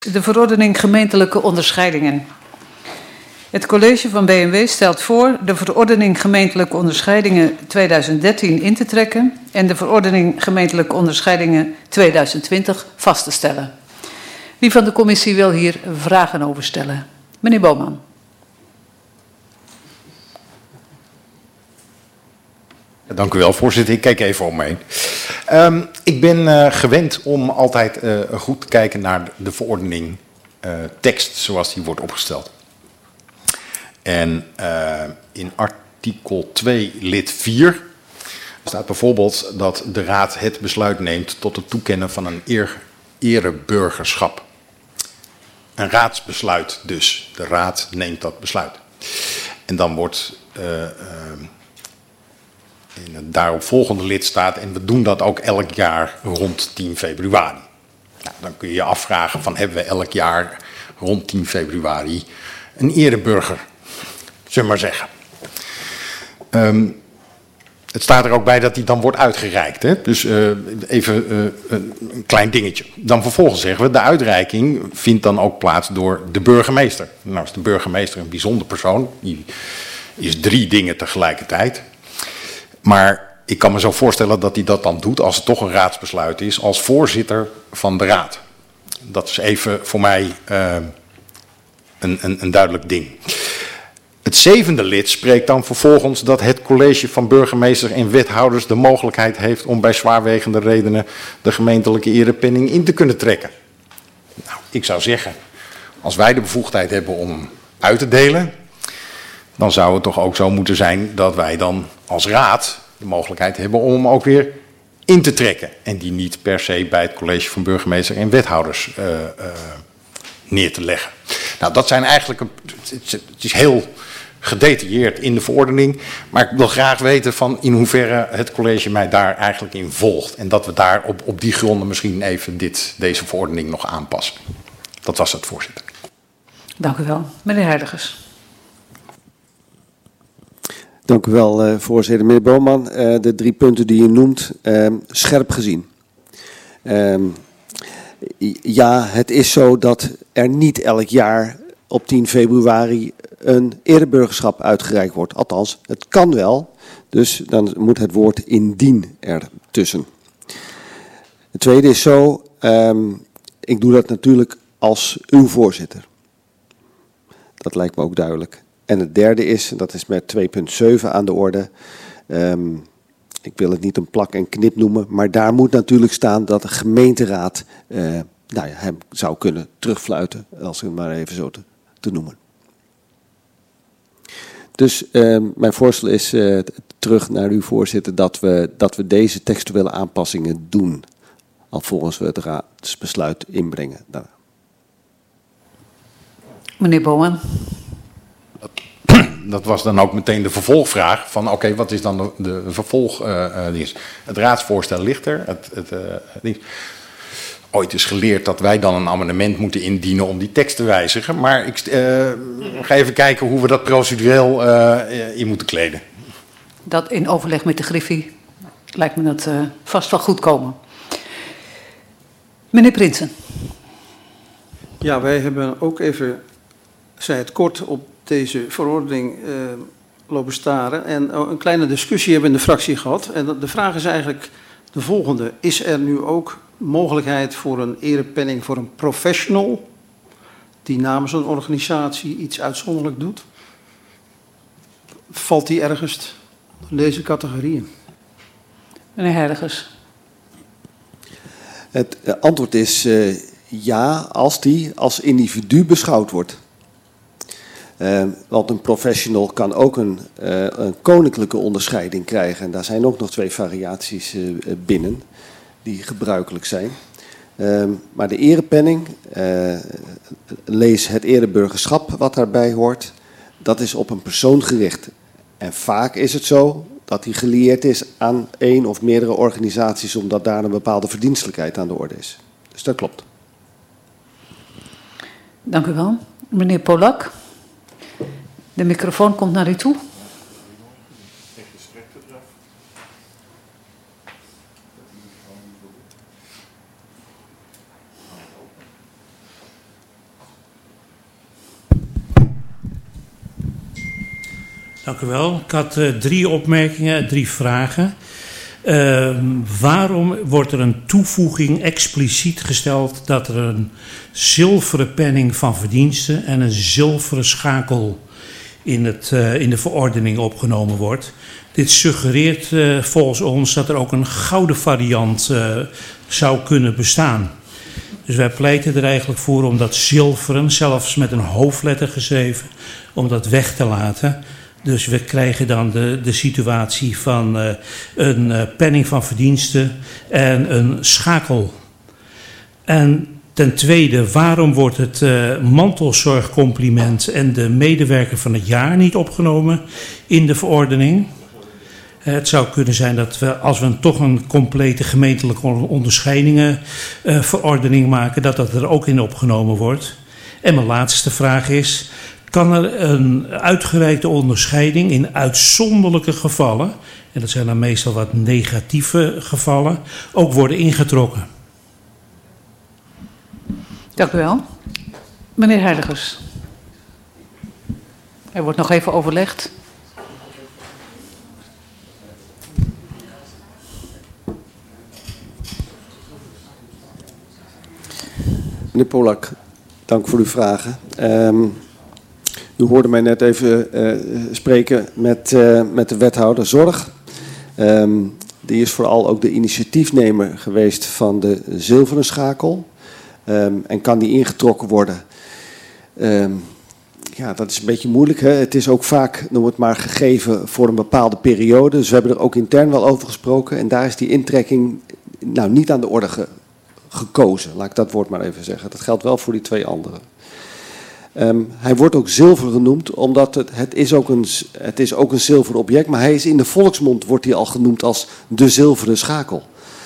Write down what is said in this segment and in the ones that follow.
De verordening gemeentelijke onderscheidingen. Het college van B&W stelt voor de verordening gemeentelijke onderscheidingen 2013 in te trekken en de verordening gemeentelijke onderscheidingen 2020 vast te stellen. Wie van de commissie wil hier vragen over stellen? Meneer Boman. Dank u wel, voorzitter. Ik kijk even om me heen. Ik ben gewend om altijd goed te kijken naar de verordening tekst zoals die wordt opgesteld. En in artikel 2 lid 4 staat bijvoorbeeld dat de raad het besluit neemt tot het toekennen van een ereburgerschap. Een raadsbesluit dus. De raad neemt dat besluit. En dan wordt in het daaropvolgende lid staat, en we doen dat ook elk jaar rond 10 februari. Nou, dan kun je je afvragen van, hebben we elk jaar rond 10 februari een ereburger? Zullen we maar zeggen. Het staat er ook bij dat die dan wordt uitgereikt. Hè? Dus even een klein dingetje. Dan vervolgens zeggen we, de uitreiking vindt dan ook plaats door de burgemeester. Nou is de burgemeester een bijzonder persoon. Die is 3 dingen tegelijkertijd. Maar ik kan me zo voorstellen dat hij dat dan doet, als het toch een raadsbesluit is, als voorzitter van de raad. Dat is even voor mij een duidelijk ding. Het 7e lid spreekt dan vervolgens dat het college van burgemeester en wethouders de mogelijkheid heeft om bij zwaarwegende redenen de gemeentelijke erepenning in te kunnen trekken. Nou, ik zou zeggen, als wij de bevoegdheid hebben om uit te delen, dan zou het toch ook zo moeten zijn dat wij dan als raad de mogelijkheid hebben om hem ook weer in te trekken. En die niet per se bij het college van burgemeester en wethouders neer te leggen. Nou, dat zijn eigenlijk, het is heel gedetailleerd in de verordening, maar ik wil graag weten van in hoeverre het college mij daar eigenlijk in volgt. En dat we daar op die gronden misschien even deze verordening nog aanpassen. Dat was het, voorzitter. Dank u wel. Meneer Heiligers. Dank u wel, voorzitter. Meneer Boman, de 3 punten die u noemt, scherp gezien. Ja, het is zo dat er niet elk jaar op 10 februari een ereburgerschap uitgereikt wordt. Althans, het kan wel, dus dan moet het woord indien ertussen. Het tweede is zo, ik doe dat natuurlijk als uw voorzitter. Dat lijkt me ook duidelijk. En het derde is, dat is met 2.7 aan de orde. Ik wil het niet een plak en knip noemen, maar daar moet natuurlijk staan dat de gemeenteraad hem zou kunnen terugfluiten, als ik het maar even zo te noemen. Dus mijn voorstel is terug naar uw voorzitter dat we deze textuele aanpassingen doen, alvorens we het raadsbesluit inbrengen. Meneer Boman. Dat was dan ook meteen de vervolgvraag van oké, wat is dan de vervolg? Het raadsvoorstel ligt er. Ooit is geleerd dat wij dan een amendement moeten indienen om die tekst te wijzigen. Maar ik ga even kijken hoe we dat procedureel in moeten kleden. Dat in overleg met de Griffie lijkt me dat vast wel goed komen. Meneer Prinsen. Ja, wij hebben ook even, zei het kort, op deze verordening lopen staren en een kleine discussie hebben in de fractie gehad. En de vraag is eigenlijk de volgende. Is er nu ook mogelijkheid voor een erepenning voor een professional die namens een organisatie iets uitzonderlijk doet? Valt die ergens in deze categorieën? Meneer Heiligers. Het antwoord is ja, als die als individu beschouwd wordt. Want een professional kan ook een koninklijke onderscheiding krijgen. En daar zijn ook nog 2 variaties binnen die gebruikelijk zijn. Maar de erepenning, lees het ereburgerschap wat daarbij hoort, dat is op een persoon gericht. En vaak is het zo dat die gelieerd is aan 1 of meerdere organisaties, omdat daar een bepaalde verdienstelijkheid aan de orde is. Dus dat klopt. Dank u wel. Meneer Polak. De microfoon komt naar u toe. Dank u wel. Ik had 3 opmerkingen, 3 vragen. Waarom wordt er een toevoeging expliciet gesteld dat er een zilveren penning van verdiensten en een zilveren schakel in de verordening opgenomen wordt? Dit suggereert volgens ons dat er ook een gouden variant zou kunnen bestaan. Dus wij pleiten er eigenlijk voor om dat zilveren, zelfs met een hoofdletter geschreven, om dat weg te laten. Dus we krijgen dan de situatie van een penning van verdiensten en een schakel. En ten tweede, waarom wordt het mantelzorgcompliment en de medewerker van het jaar niet opgenomen in de verordening? Het zou kunnen zijn dat we, als we toch een complete gemeentelijke onderscheidingenverordening maken, dat er ook in opgenomen wordt. En mijn laatste vraag is, kan er een uitgereikte onderscheiding in uitzonderlijke gevallen, en dat zijn dan meestal wat negatieve gevallen, ook worden ingetrokken? Dank u wel. Meneer Heiligers. Er wordt nog even overlegd. Meneer Polak, dank voor uw vragen. U hoorde mij net even spreken met de wethouder Zorg. Die is vooral ook de initiatiefnemer geweest van de zilveren schakel. En kan die ingetrokken worden? Ja, dat is een beetje moeilijk. Hè? Het is ook vaak, noem het maar, gegeven voor een bepaalde periode. Dus we hebben er ook intern wel over gesproken. En daar is die intrekking niet aan de orde gekozen. Laat ik dat woord maar even zeggen. Dat geldt wel voor die 2 anderen. Hij wordt ook zilver genoemd, omdat het is ook een zilveren object. Maar hij is in de volksmond wordt hij al genoemd als de zilveren schakel.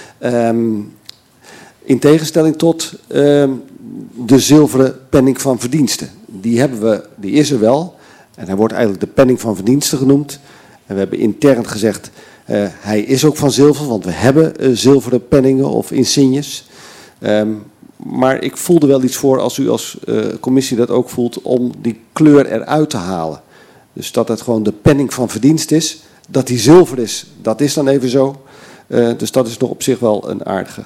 In tegenstelling tot de zilveren penning van verdiensten. Die is er wel. En hij wordt eigenlijk de penning van verdiensten genoemd. En we hebben intern gezegd, hij is ook van zilver, want we hebben zilveren penningen of insignes. Maar ik voelde wel iets voor, als u als commissie dat ook voelt, om die kleur eruit te halen. Dus dat het gewoon de penning van verdienst is. Dat die zilver is, dat is dan even zo. Dus dat is nog op zich wel een aardige.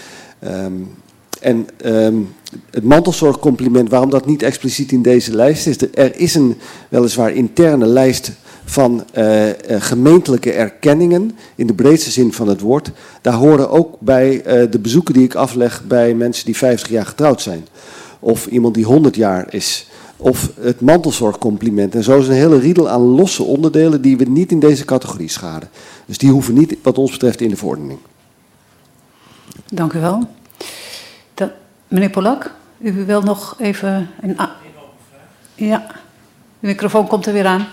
Het mantelzorgcompliment, waarom dat niet expliciet in deze lijst is. Er is een weliswaar interne lijst van gemeentelijke erkenningen, in de breedste zin van het woord. Daar horen ook bij de bezoeken die ik afleg bij mensen die 50 jaar getrouwd zijn. Of iemand die 100 jaar is. Of het mantelzorgcompliment. En zo is een hele riedel aan losse onderdelen die we niet in deze categorie schaden. Dus die hoeven niet, wat ons betreft, in de verordening. Dank u wel. Meneer Polak, u wil nog even een... Ja, de microfoon komt er weer aan.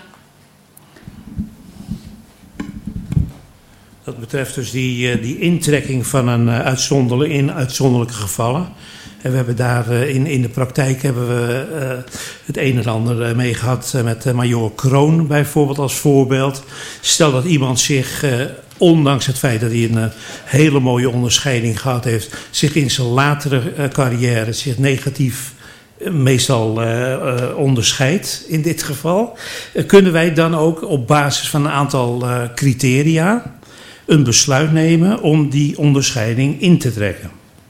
Dat betreft dus die intrekking van een uitzonderlijke gevallen. En we hebben daar in de praktijk hebben we het een en ander mee gehad met Major Kroon bijvoorbeeld als voorbeeld. Stel dat iemand zich, ondanks het feit dat hij een hele mooie onderscheiding gehad heeft, zich in zijn latere carrière zich negatief meestal onderscheidt in dit geval. Kunnen wij dan ook op basis van een aantal criteria een besluit nemen om die onderscheiding in te trekken?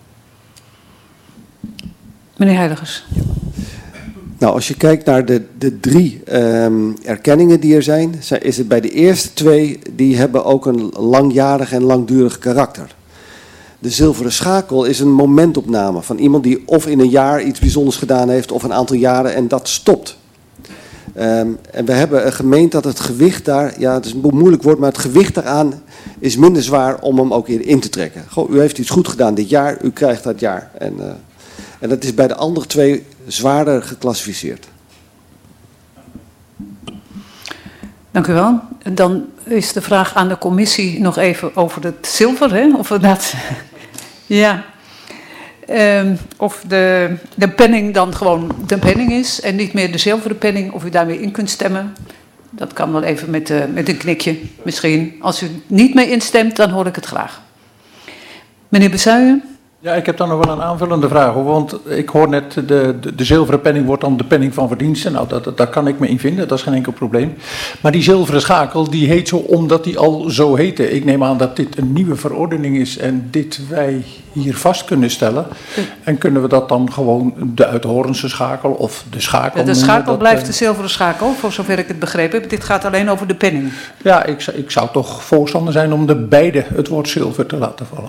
Meneer Heiligers. Nou, als je kijkt naar de 3 erkenningen die er zijn, is het bij de eerste 2, die hebben ook een langjarig en langdurig karakter. De zilveren schakel is een momentopname van iemand die of in een jaar iets bijzonders gedaan heeft of een aantal jaren en dat stopt. En we hebben gemeend dat het gewicht daar, ja het is een moeilijk woord, maar het gewicht daaraan is minder zwaar om hem ook weer in te trekken. Goh, u heeft iets goed gedaan dit jaar, u krijgt dat jaar. En dat is bij de andere 2 zwaarder geclassificeerd. Dank u wel. Dan is de vraag aan de commissie nog even over het zilver, hè? Of dat... Ja. Of de penning dan gewoon de penning is en niet meer de zilveren penning, of u daarmee in kunt stemmen. Dat kan wel even met een knikje misschien. Als u niet mee instemt, dan hoor ik het graag. Meneer Bezuijen. Ja, ik heb dan nog wel een aanvullende vraag, hoor, want ik hoor net de zilveren penning wordt dan de penning van verdiensten. Nou, daar kan ik me in vinden, dat is geen enkel probleem. Maar die zilveren schakel, die heet zo omdat die al zo heette. Ik neem aan dat dit een nieuwe verordening is en dit wij hier vast kunnen stellen. En kunnen we dat dan gewoon de Uithoornse schakel of de schakel de schakel blijft de zilveren schakel, voor zover ik het begrepen heb. Dit gaat alleen over de penning. Ja, ik zou toch voorstander zijn om de beide het woord zilver te laten vallen.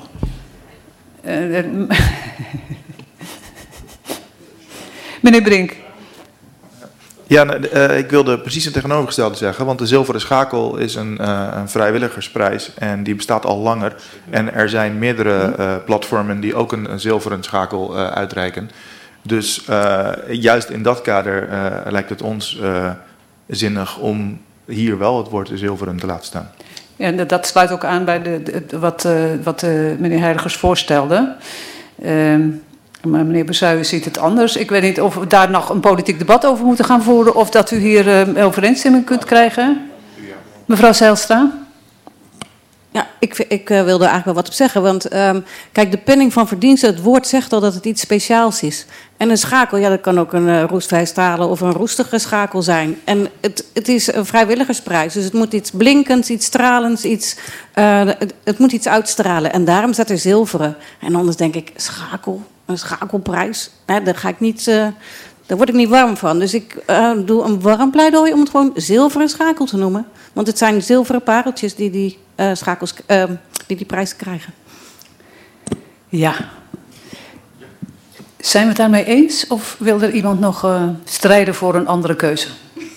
Meneer Brink. Ja, ik wilde precies het tegenovergestelde zeggen, want de zilveren schakel is een vrijwilligersprijs en die bestaat al langer. En er zijn meerdere platformen die ook een zilveren schakel uitreiken. Dus juist in dat kader lijkt het ons zinnig om hier wel het woord zilveren te laten staan. Ja, dat sluit ook aan bij wat meneer Heiligers voorstelde. Maar meneer Bezuijen ziet het anders. Ik weet niet of we daar nog een politiek debat over moeten gaan voeren, of dat u hier overeenstemming kunt krijgen. Mevrouw Zijlstra. Ja, ik wilde eigenlijk wel wat op zeggen. Want kijk, de penning van verdiensten, het woord zegt al dat het iets speciaals is. En een schakel, ja, dat kan ook een roestvrij stralen of een roestige schakel zijn. En het is een vrijwilligersprijs. Dus het moet iets blinkends, iets stralends, het moet iets uitstralen. En daarom staat er zilveren. En anders denk ik, een schakelprijs. Daar word ik niet warm van. Dus ik doe een warm pleidooi om het gewoon zilveren schakel te noemen. Want het zijn zilveren pareltjes die schakels, die prijs krijgen. Ja. Zijn we het daarmee eens? Of wil er iemand nog strijden voor een andere keuze?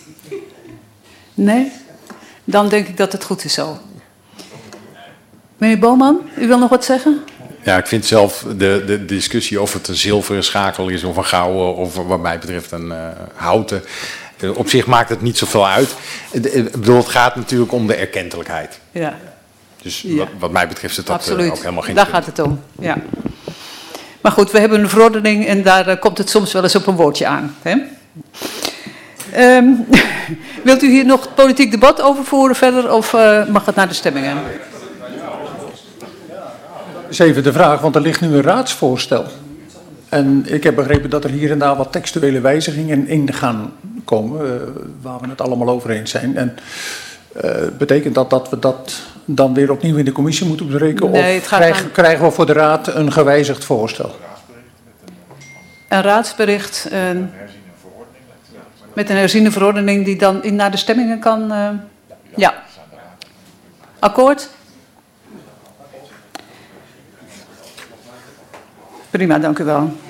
Nee? Dan denk ik dat het goed is zo. Meneer Boman, u wil nog wat zeggen? Ja, ik vind zelf de discussie of het een zilveren schakel is of een gouden of wat mij betreft een houten. Op zich maakt het niet zoveel uit. Ik bedoel, het gaat natuurlijk om de erkentelijkheid. Ja. Dus wat mij betreft is dat absoluut. ook helemaal geen Daar punt. gaat het om, ja. Maar goed, we hebben een verordening en daar komt het soms wel eens op een woordje aan. Hè? Wilt u hier nog politiek debat over voeren verder of mag het naar de stemmingen? Dat is even de vraag, want er ligt nu een raadsvoorstel. En ik heb begrepen dat er hier en daar wat textuele wijzigingen in gaan komen, waar we het allemaal over eens zijn. En betekent dat we dat dan weer opnieuw in de commissie moeten bespreken? Nee, of krijgen we voor de raad een gewijzigd voorstel? Een raadsbericht met een herziene verordening die dan naar de stemmingen kan... ja. Akkoord? Prima, dank u wel.